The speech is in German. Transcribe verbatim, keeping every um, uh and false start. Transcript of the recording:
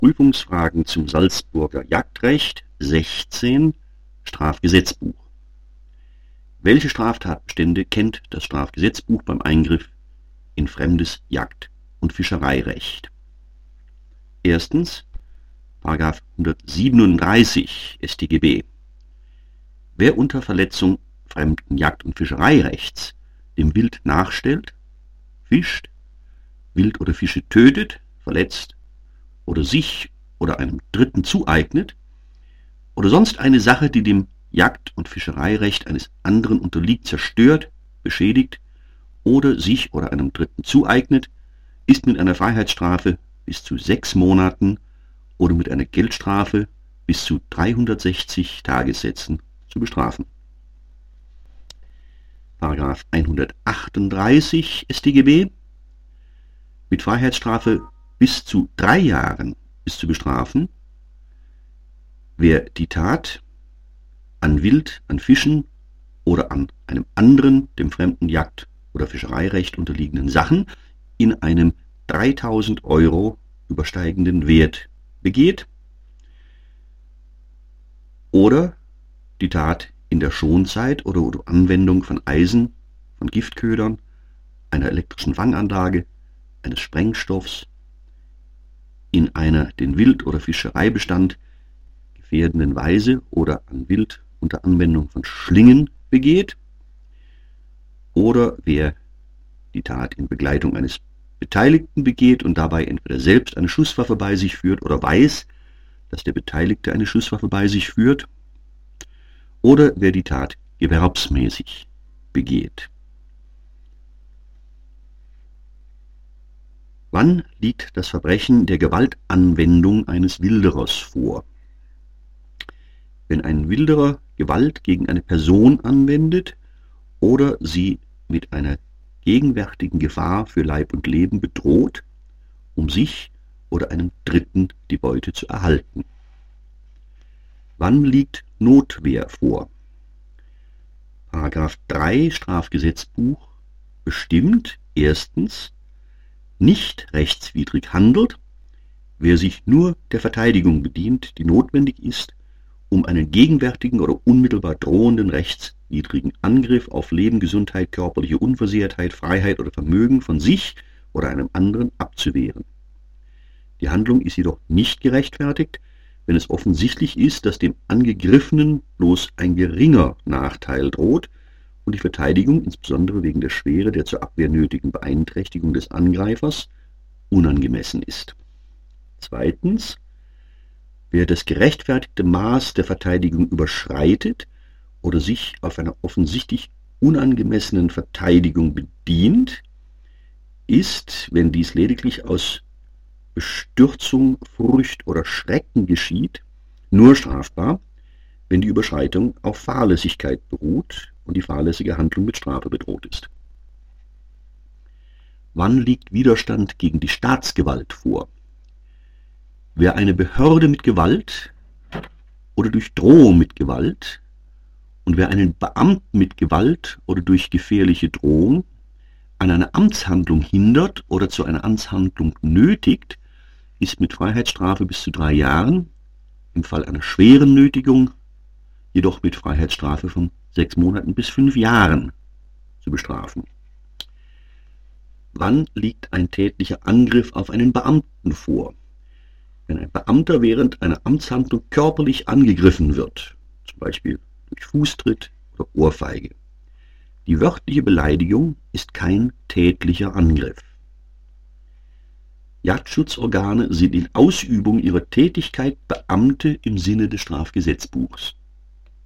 Prüfungsfragen zum Salzburger Jagdrecht sechzehn Strafgesetzbuch. Welche Straftatbestände kennt das Strafgesetzbuch beim Eingriff in fremdes Jagd- und Fischereirecht? Erstens Paragraph hundertsiebenunddreißig S t G B. Wer unter Verletzung fremden Jagd- und Fischereirechts dem Wild nachstellt, fischt, Wild oder Fische tötet, verletzt oder sich oder einem Dritten zueignet oder sonst eine Sache, die dem Jagd- und Fischereirecht eines anderen unterliegt, zerstört, beschädigt oder sich oder einem Dritten zueignet, ist mit einer Freiheitsstrafe bis zu sechs Monaten oder mit einer Geldstrafe bis zu dreihundertsechzig Tagessätzen zu bestrafen. Paragraph hundertachtunddreißig S t G B. Mit Freiheitsstrafe bis zu drei Jahren ist zu bestrafen, wer die Tat an Wild, an Fischen oder an einem anderen, dem fremden Jagd- oder Fischereirecht unterliegenden Sachen in einem dreitausend Euro übersteigenden Wert begeht oder die Tat in der Schonzeit oder unter Anwendung von Eisen, von Giftködern, einer elektrischen Fanganlage, eines Sprengstoffs, in einer den Wild- oder Fischereibestand gefährdenden Weise oder an Wild unter Anwendung von Schlingen begeht, oder wer die Tat in Begleitung eines Beteiligten begeht und dabei entweder selbst eine Schusswaffe bei sich führt oder weiß, dass der Beteiligte eine Schusswaffe bei sich führt, oder wer die Tat gewerbsmäßig begeht. Wann liegt das Verbrechen der Gewaltanwendung eines Wilderers vor? Wenn ein Wilderer Gewalt gegen eine Person anwendet oder sie mit einer gegenwärtigen Gefahr für Leib und Leben bedroht, um sich oder einem Dritten die Beute zu erhalten. Wann liegt Notwehr vor? Paragraph drei Strafgesetzbuch bestimmt erstens, nicht rechtswidrig handelt, wer sich nur der Verteidigung bedient, die notwendig ist, um einen gegenwärtigen oder unmittelbar drohenden rechtswidrigen Angriff auf Leben, Gesundheit, körperliche Unversehrtheit, Freiheit oder Vermögen von sich oder einem anderen abzuwehren. Die Handlung ist jedoch nicht gerechtfertigt, wenn es offensichtlich ist, dass dem Angegriffenen bloß ein geringer Nachteil droht und die Verteidigung, insbesondere wegen der Schwere der zur Abwehr nötigen Beeinträchtigung des Angreifers, unangemessen ist. Zweitens, wer das gerechtfertigte Maß der Verteidigung überschreitet oder sich auf einer offensichtlich unangemessenen Verteidigung bedient, ist, wenn dies lediglich aus Bestürzung, Furcht oder Schrecken geschieht, nur strafbar, wenn die Überschreitung auf Fahrlässigkeit beruht und die fahrlässige Handlung mit Strafe bedroht ist. Wann liegt Widerstand gegen die Staatsgewalt vor? Wer eine Behörde mit Gewalt oder durch Drohung mit Gewalt und wer einen Beamten mit Gewalt oder durch gefährliche Drohung an einer Amtshandlung hindert oder zu einer Amtshandlung nötigt, ist mit Freiheitsstrafe bis zu drei Jahren, im Fall einer schweren Nötigung jedoch mit Freiheitsstrafe von sechs Monaten bis fünf Jahren zu bestrafen. Wann liegt ein tätlicher Angriff auf einen Beamten vor? Wenn ein Beamter während einer Amtshandlung körperlich angegriffen wird, zum Beispiel durch Fußtritt oder Ohrfeige. Die wörtliche Beleidigung ist kein tätlicher Angriff. Jagdschutzorgane sind in Ausübung ihrer Tätigkeit Beamte im Sinne des Strafgesetzbuchs.